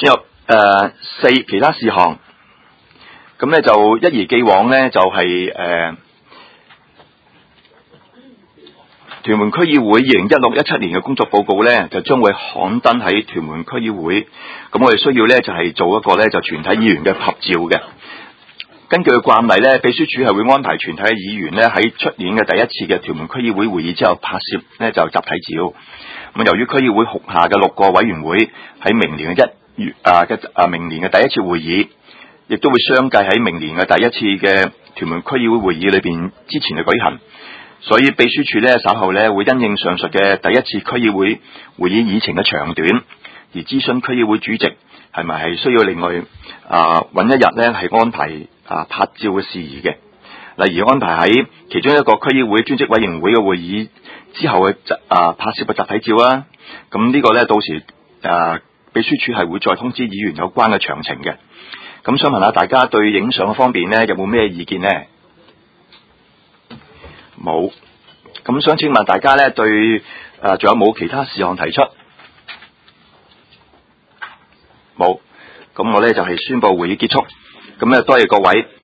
進入4其他事項。咁咧就一如既往咧，就係屯門區議會2016-17年嘅工作報告咧，就將會刊登喺屯門區議會。咁我哋需要咧就係做一個咧就全體議員嘅合照嘅。根據慣例咧，秘書處係會安排全體嘅議員咧喺出年嘅第一次嘅屯門區議會會議之後拍攝咧就集體照。咁由於區議會轄下嘅6個委員會喺明年嘅明年嘅第一次會議，亦都會相繼喺明年嘅第一次嘅屯門區議會會議裏邊之前去舉行。所以秘書處咧稍後咧會因應上述嘅第一次區議會會議議程嘅長短，而諮詢區議會主席係咪係需要另外揾一日咧係安排拍照嘅事宜嘅，例如安排喺其中一個區議會專職委員會嘅會議之後嘅拍攝嘅集體照啊。咁呢個咧到時秘書處係會再通知議員有關嘅詳情嘅。咁想問下大家對影相嘅方面咧有冇咩意見呢？冇。咁想請問大家咧對仲有冇其他事項提出？冇。咁我咧就係宣布會議結束。咁咧多謝各位。